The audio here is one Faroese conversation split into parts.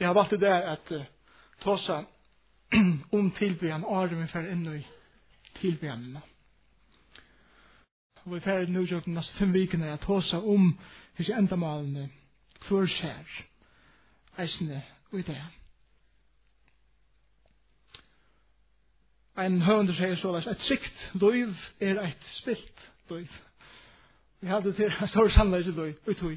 Jeg har valgt det at tåsa om tilbyan året vi fer inn i tilbyanene. Og vi fer nå jo de neste 5 vikene at tåsa om disse endamalene hver skjer eisene og i det. En høvende sier såleis, et sikt liv et spilt liv. Vi hadde til en stor sannleis i liv, uttøy.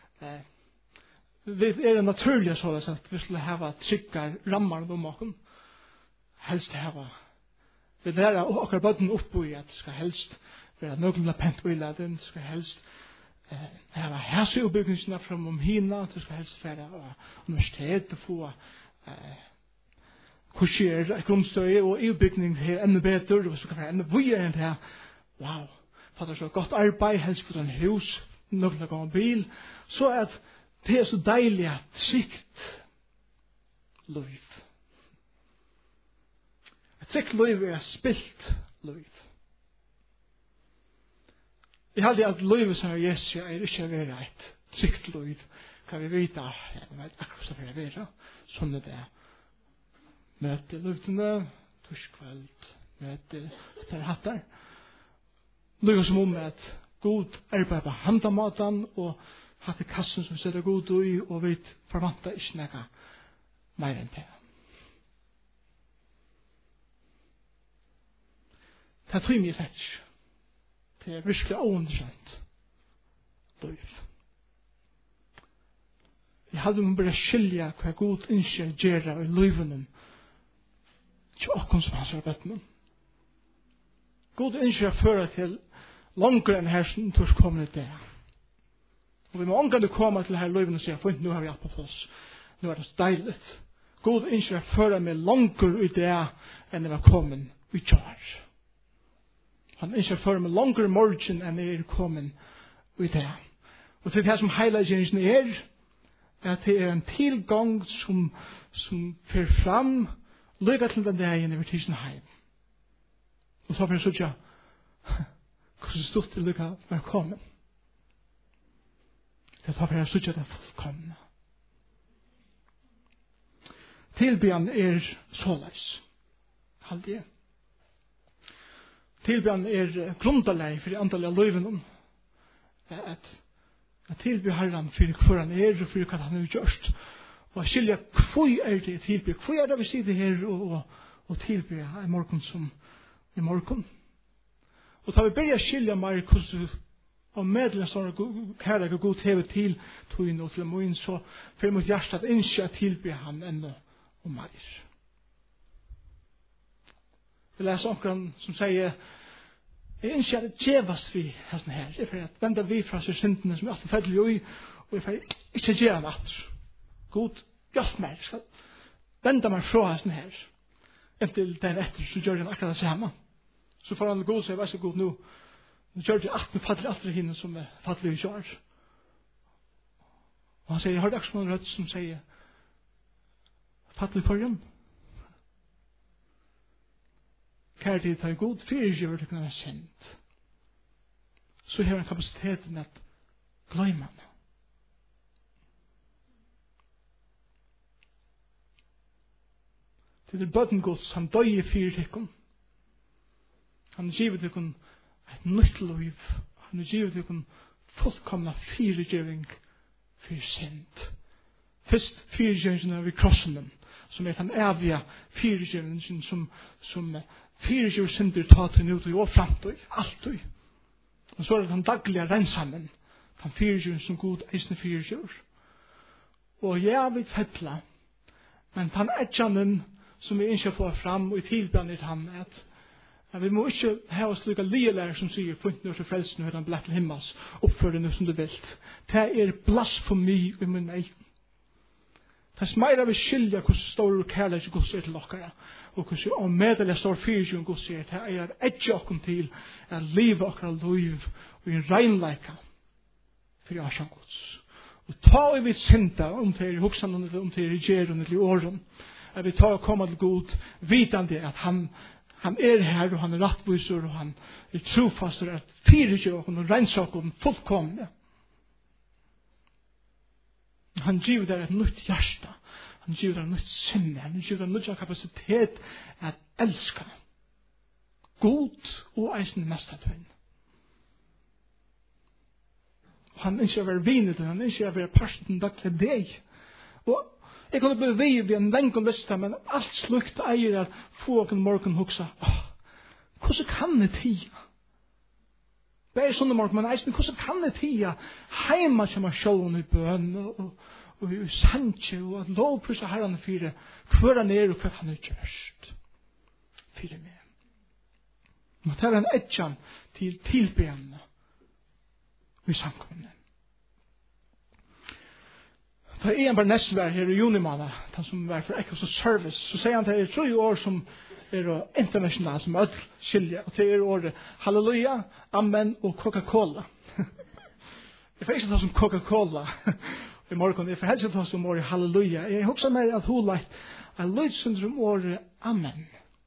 Det en naturlig såleis at vi skulle hava tryggare rammar om okken. Helst hava. Vi lærer okkar bøtten oppå i at det skal helst være noenlunde pent og iladen, det skal helst hava hæseubyggningsene fram hina, det skal helst være universitet og få kurser, grunnstøy og utbyggning her enda bedre, og så kan være enda vujer enn det her. Wow, for det er så godt arbeid, helst for en hus, noen gang en bil, så at det er så deilig at trygt liv. Et trygt liv er spilt liv. Jeg hadde at livet som er Jesus er ikke å være et trygt liv. Kan vi vite, jeg vet akkurat så for å være, sånn er det. Møte luftene, torskveld, møte etter hattar. Livet som om at god arbeid på handamaten og hatt i kassen som setter god i og vi forventer ikke noe mer enn det. Det er trygt mye sett. Det er virkelig ointeressant liv. Jeg hadde må bare skilja hva god ønsker gjøre i livene til åkken som hans arbeidene. God ønsker å føre til langere enn her som tors kommer til det. Og vi må omgående komme til her livene og si, for nå har vi alt på plass. Nå er det så deilig. God ønsker å føre meg langere i det enn jeg var kommet i kjær. Han ønsker å føre meg langere i morgen enn jeg er kommet i det. Og til det som heilagjeringen er at det er en tilgang som fer fram lykke til den dagen over tisen heim. Og så får jeg sånn hvordan stort til lykke være kommet. Det tar for jeg sånn det fullkomne. Tilbyan er såleis. Halde jeg. Tilbyan er grunderleg for de antallige løyvene. At tilby Herren for hva han er og for hva han har gjort. Og skilja hvor er det tilby. Hvor er det vi sitter her og tilby i morgen som i morgen. Og da vi begynner å skilja meg hvordan og medlem som kærlighet og god TV til togene og til moen, så for mot hjertet at ikke at tilby han enda og mer. Vi leser omkring som sier jeg ønsker at det djevas vi hesten her. Jeg får at vende vi fra seg syndene som er alltid feddelig og jeg får ikke djeva meg atter. God, hjelp meg. Jeg skal vende meg fra hesten her. Inntil den etter så gjør han akkurat det samme. Så får han god seg, vær så god nå. Nå gjør det at vi fattelig atter henne som er fattelig i kjør. Og han sier, jeg har det akkurat noen rødt som sier fattelig for henne. Kære tid tar god, fyrir gjør det kunne være kjent. Så har han kapasiteten at gløyme han. Det er bøtengods, han døye fyrir tikkun. Han giver tikkun et nytt liv. Han giver tikkun fullkomna fyrirgjøring fyrir synd. Først fyrirgjøringen av i krossen, som er den evige fyrirgjøringen som fyrirgjør synder ta til nå og framtøy, alltøy. Og så er det den daglige rensamen, den fyrirgjøringen som god eisne fyrirgjør. Og jeg vil fettla, men den etjanen som vi ikke får fram og i tilbjørnet han at vi må ikke ha oss lykka lielærer som sier funnet når til frelsen og han blett til himmels oppfører noe som du vil. Det er blasfemi i min egen. Det er meira vi skilja hvordan stor og kærleik Guds er til okkara og hvordan og medelig stor fyrirgjøring Guds er. Det er ikke okkom til at livet okkara liv og i reinleika for Asjan Guds. Og ta i mitt synda om til hoksan om til regjeren eller i åren at vi tar og kommer til god vitande at han er her og han er rattviser og han er trofast og at fyrirgjør og reinsaker fullkomne. Han giver der et nytt hjärsta. Han giver deg nytt sinne. Han giver deg nytt kapasitet at elska. God og eisen mest av tøyen. Han ønsker å være vinet, han ønsker å være parten daglig deg. Og jeg kunne bli ved en lengre liste, men alt slukt eier at få en morgen hoksa. Hvordan kan det tia? Det er sånne morgen, men eisen, hvordan kan det tia? Heima kommer sjålen i bøn, og i sanje, og at lovprysa herrene fire, hver han og hver han gjørst. Fire med. Nå tar han etjan til tilbjørnene i samkomne. Da en Barnesvær her i junimåned, han som var for Echoes of Service, så sier han til 3 år som internasjonalt, som alt skilje, og til året halleluja, amen og Coca-Cola. Jeg får ikke ta som Coca-Cola i morgen, jeg får helst ta som året halleluja. Jeg husker mer at hun lagt en lydsyndrom året amen.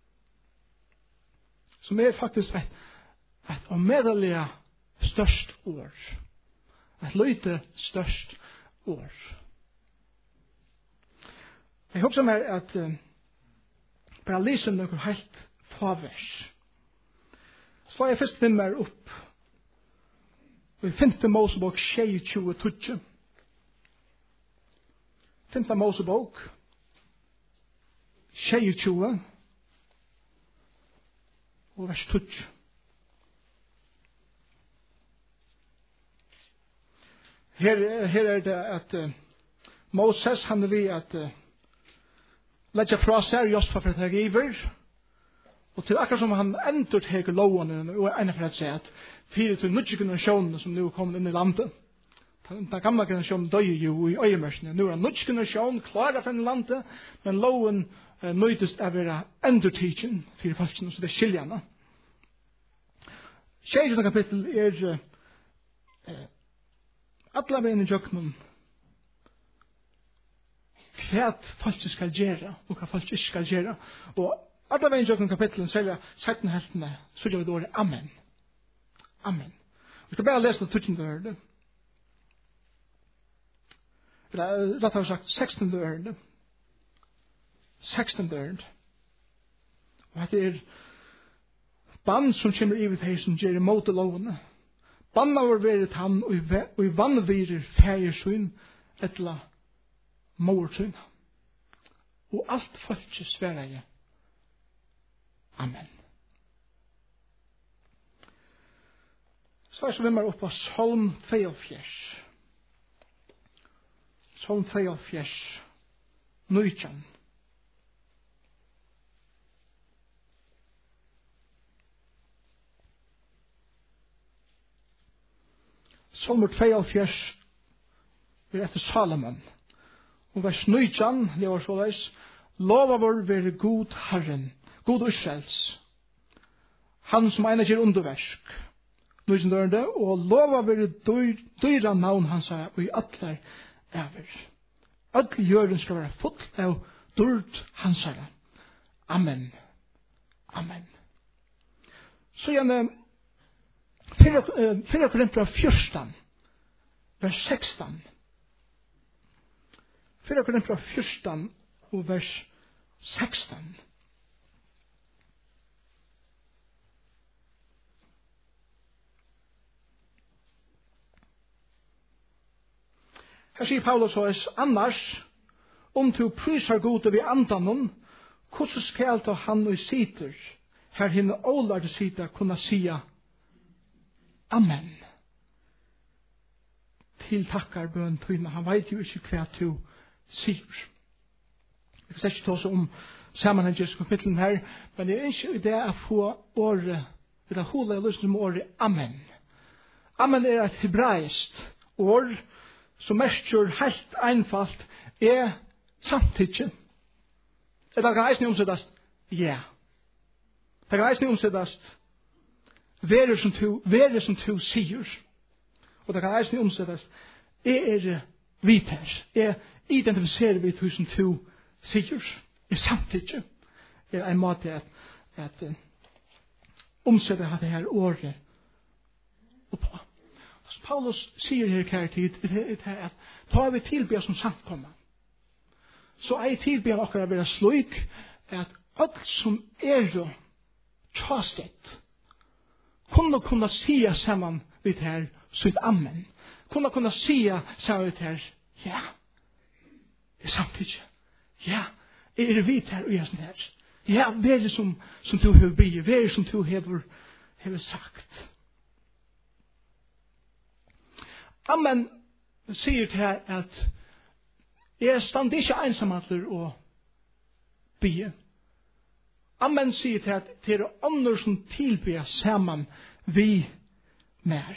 Som faktisk et omedelig størst år. Et lite størst år. Jeg husker meg at bare lyser noe helt favers. Så jeg først finner meg opp. Og i 5. Mosebok 22. 5. Mosebok 22 og vers 2. Her det at Moses han vil at letja fra seg Josfa for at giver, og til akkurat som han endur teker loven og ene for at seg at 4 nødje generasjoner som nu er kommet inn i landet. Den gamle generasjonen døy jo i øyemørsene. Nå er nødje generasjon klara for inn i landet, men loven nøydest av være endurtidjen for folkene, så det er skiljene. 6. kapittel er alla veien i jøknen hva folk skal gjøre og hva folk ikke skal gjøre. Og alla veien i jøknen kapitlen selger 17 heltene, så gjør vi det året amen. Amen. Vi skal bare lese det 13. ørende. Eller rett har sagt 16. ørende. 16. ørende. Og det er bann som kommer i vid som gjør imot lovene. Banna var vært han, og i vann virer fægersyn, etla morsyn. Og alt folket sverre jeg. Amen. Så er så vimmer opp av Salm 42. Salm 42. Nøytjan. Salmer 42 er etter Salomon. Og vers 19, det var så leis, lova vår være god Herren, god Israels, han som ene gjør underversk, og lova være dyra navn hans og i atler over. Alle jøren skal være full av dyrt hans. Amen. Amen. Så gjerne 4 Korinter 14, vers 16. 4 Korinter 14 og vers 16. Her sier Paulus oss, annars, om du prysar gode vid andanon, hvordan skal da han og sitter, her hinne ålade sitter, kunne sia amen. Til takkar bøn tøyna, han vet jo ikke hva du sier. Jeg skal ikke ta oss om sammenhengens kapitlen her, men jeg ønsker det å få året, det hula jeg lyst om året amen. Amen er et hebraisk år, som mestgjør helt einfalt er samtidig. Det kan eisne omsettast ja. Det kan eisne omsettast være som du sier. Og det kan eisne omsettast er viter. Jeg identifiserer vi du som du sier. Er samtidig. Er en måte at omsette det her året oppå. Paulus sier her kjære tid, at ta vi tilbe som samkomma. så ei tilbyan okkara vera slik at alt som tjastett kunna sia saman vid her sitt amen. Kunna sia saman vid her, ja, det er samtidig. Ja, vid her og jeg sånn her. Ja, vær som du har bygget, vær som du har sagt. Amen sier til her at jeg stand ikke ensamhattler og bygge. Amen sier til at det er andre som tilbyr sammen vi mer.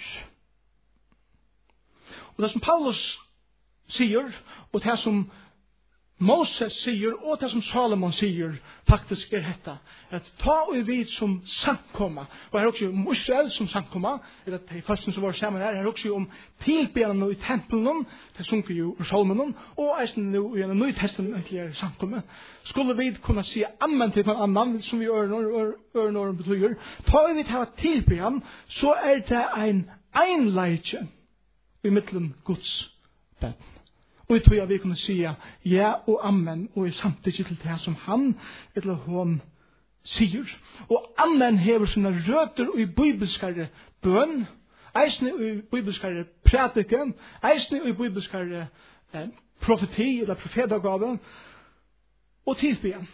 Og det som Paulus sier, og det som Moses sier, og det som Salomon sier, faktisk dette, at ta og vid som samkomma, og her også om Israel som samkomma, eller det er først som var sammen her også om tilbederne i tempelen, det sunker jo salmenen, og eisen nå i en nøytestamentlige samkomma, skulle vi kunne si amen til en annan, som vi øren betyr, ta og vid til tilbederne, så det en einleitje i middelen Guds bønn. Og jeg tror vi kunne si ja og amen, og samtidig til det som han eller hun sier. Og amen hever sine røtter i bibelskare bønn, eisne i bibelskare prediken, eisne i bibelskare profeti eller profetagave, og tilbyen.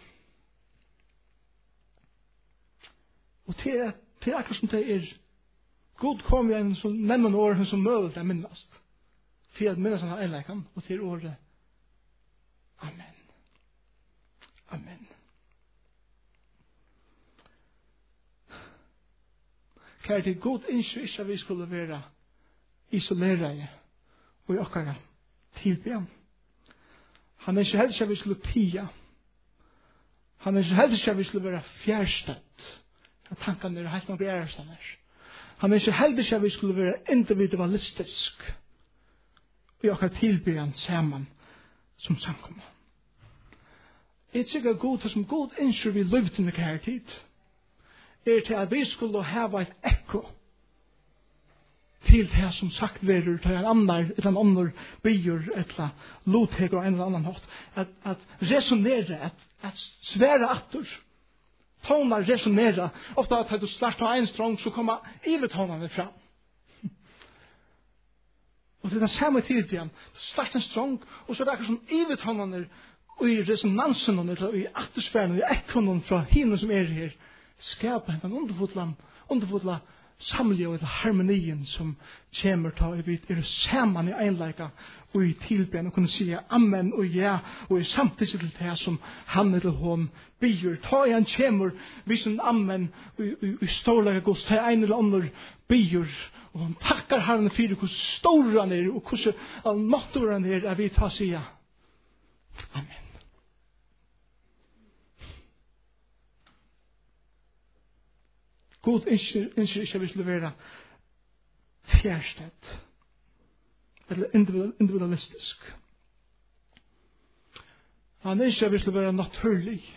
Og til akkurat som det god kom vi en sånn nemmen åren som mølet er minnast. For at minnes han har enleikan, og til året. Amen. Amen. Kjære, det er god innskyld ikke at vi skulle være isolerade og i okkara tilbyan. Han er ikke heldig ikke at vi skulle tia. Han er ikke heldig ikke at vi skulle være fjærstøtt. At tankene er helt noe ærestande. Han er ikke heldig ikke at vi skulle være individualistisk. Vi okkar tilbyan saman som samkomma. Jeg tykker god til som god innskyr vi løvdene kjær tid til at vi skulle hava et ekko til det som sagt verur til en annar byer etla lotheger og en eller annan hatt at resonere at svære attor tonar resonere ofta at du starter en strong så kommer ivetonene fram. Og det er den samme tilbyen. Du starter en strong, og så er det akkurat som ivethåndene og i resonansen og i atmosfæren og i ekkonen fra henne som er her skaper en underfotla samlige og harmonien som kommer til å er sammen i enleika og i tilbyen og kunne si amen og ja og i samtidig til det som han eller hun byr. Ta i han kommer hvis en amen i storlega gods ta en eller annen byr og han takkar herren for hvor stor han er og hvor allmattor han er at vi tar sida amen. God ønsker ikke vi skulle være fjærstedt eller individualistisk. Han ønsker vi skulle være naturlig.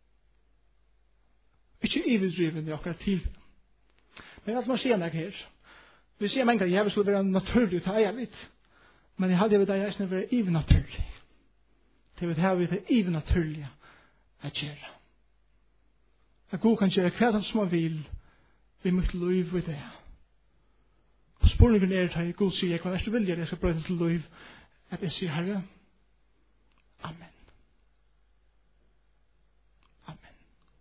Ikke ivedriven i akkurat tid. Men alt man sier meg her. Vi sier mange at jeg skulle være naturlig til jeg vet. Men jeg hadde det jeg skulle være even naturlig. Det vil ha vi det even naturlige å gjøre. At God kan gjøre hva som han vil vi mitt liv ved det. Og spørningen er til God sier, hva er det vilje jeg skal brøyde til liv? At jeg sier, Herre, amen. Amen.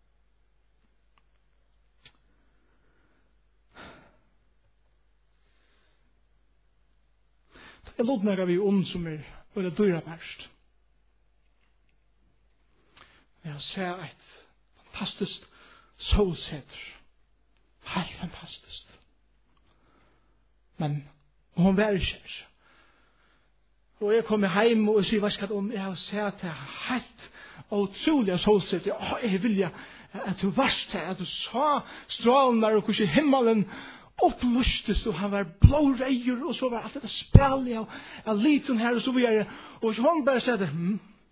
Jeg låter meg av i ånd som veldig dyra verst. Jeg ser et fantastisk solsetter. Helt fantastisk. Men hon var ikke her. Og jeg kom hjem og sier, hva skal om jeg har sett det helt utrolig solsett. Jeg vil at du varst her, at du sa strålen der og hvordan himmelen opplystes og han var blåreier og så var alt det spillet og liten her og så videre. Og hon bare sier det,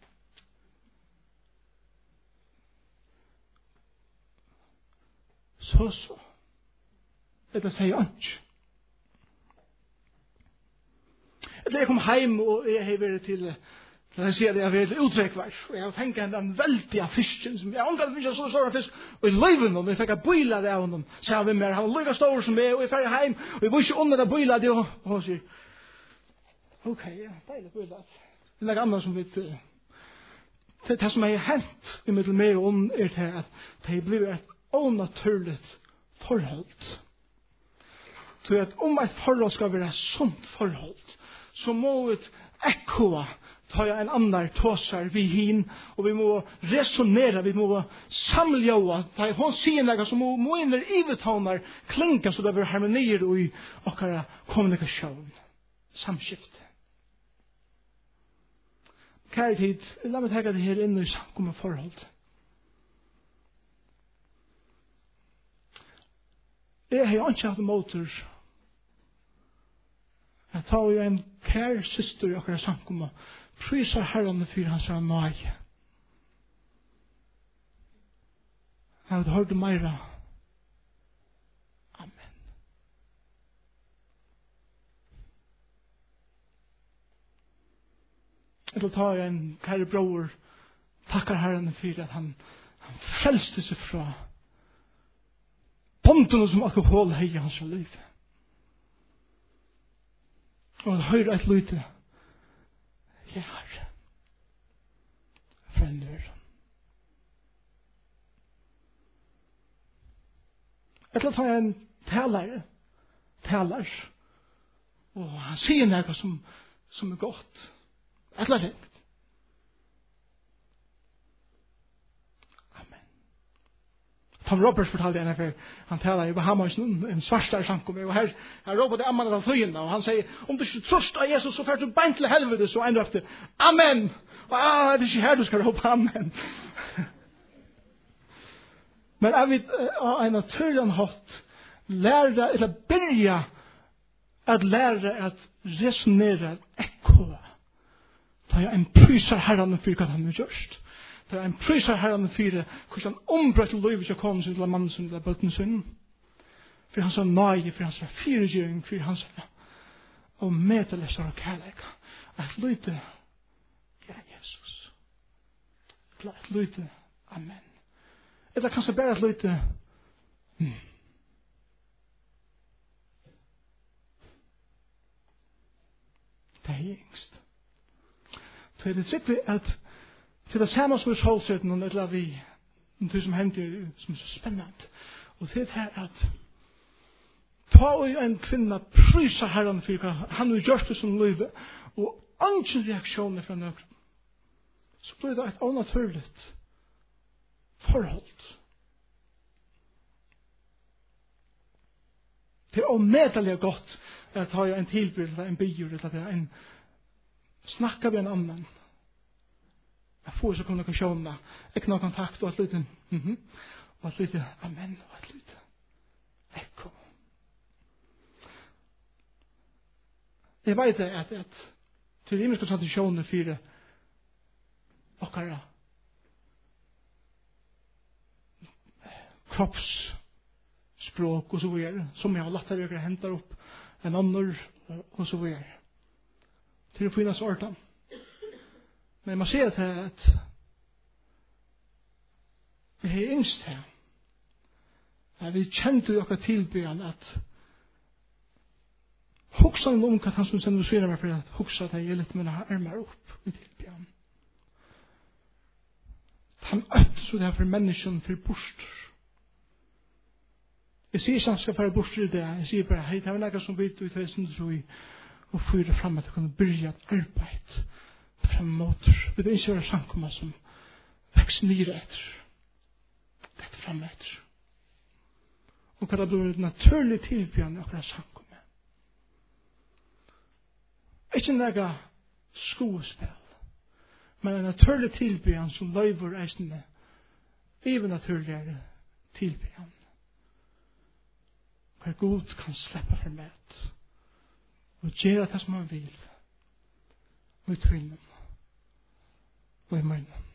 så. Det sier han ikke. Eller jeg kom hjem og jeg har vært til Jeg sier det, jeg vil utrekvar, og jeg har tenkt en veldig av fisken, som jeg omgatt fisk, så stor fisk, og i løyven, og jeg fikk en bøyla det av honom, sa vi mer, han var lykka stor som meg, og jeg ferdig heim, og jeg var ikke under det bøyla det, og han sier, ok, ja, deilig bøyla. Det er noe annet som det som er hent i mitt mer om til at det blir et onaturligt forhold. Så at om et forhold skal være et sunt forhold, så må vi ekkoa ta en annan tåsar vi hin, og vi må resonera, vi må samljoa, ta hon sier nega så må inner ivetånar klinka så det blir harmonier i okkara kommunikasjon, samskifte. Kære tid, la meg tenke det her inne i samkommet forhold. Jeg har jo ikke hatt motor. Jeg tar jo en kær syster i akkurat samkommet, prisar herrene for hans er nøy. Jeg har hørt meira. Amen. Jeg vil ta en kære bror, takkar herrene for at han frelste seg fra bonden som alkohol hei i hans liv. Og han høyre et lyte. Ja, herre. Frender. Jeg vil ta en taler. Og han sier noe som er godt. Et eller annet. Tom Roberts fortalte en affär. Han talar i Bahamas en svartare samkommer. Och här ropar det amman av flygarna. Och han säger, om du inte tröstar Jesus så får du bänt till helvete. Så ändå efter, amen. Och det är inte här du ska ropa amen. Men jag vet en naturlig hatt lära, eller börja att lära att resonera ekko. Ta jag en prysar herran för vad han har gjort. Det er en prisar herran fyrir hvordan ombrøtt liv skal komme til mannen som til bøtten sin. For hans nøye, for hans fyrirgjøring, for hans og medlesar og kærleika. Et lyte, ja Jesus. Et lyte, amen. Eller kanskje bare et lyte, det er yngst. Så er det sikkert at til det samme som er holdsetten og nettopp vi det som hender som er så spennende og det er at ta en kvinne prysar herren for hva han har gjort det som livet og ingen reaksjoner fra nøkron så blir det et unaturligt forhold det er omedelig godt at ta en tilbyrd eller en bier eller en snakka med en annan jeg får så kommunikasjoner, ikke noe kontakt, og et lite, og et lite, amen, og et lite, ekko. Jeg vet at til himmelske tradisjoner for okkara kroppsspråk og så videre, som jeg har latt dere henter opp en annen og så videre. Til å finnes ordan. Men man ser at vi har yngst her. At vi kjente jo akkurat tilbyen at hoksa en omkatt han som sender svinner meg for at hoksa at jeg litt mine armar opp i tilbyen. Han øtter så det her for mennesken for borster. Jeg sier ikke han skal fara borster i det. Jeg sier bare, hei, det er noe som vet ut av sin tro og fyrer fram at jeg kunne byrja et arbeid framåt. Vi vil ikke være samkomma som vekst nyre etter. Dette fram etter. Og hva det blir et naturlig tilbjørn akkurat samkomma. Ikke noe skuespill, men en naturlig tilbjørn som løyver eisende even naturligere tilbjørn. Hver Gud kan slippe for med og gjøre det som han vil og i tvinnen og i munnen.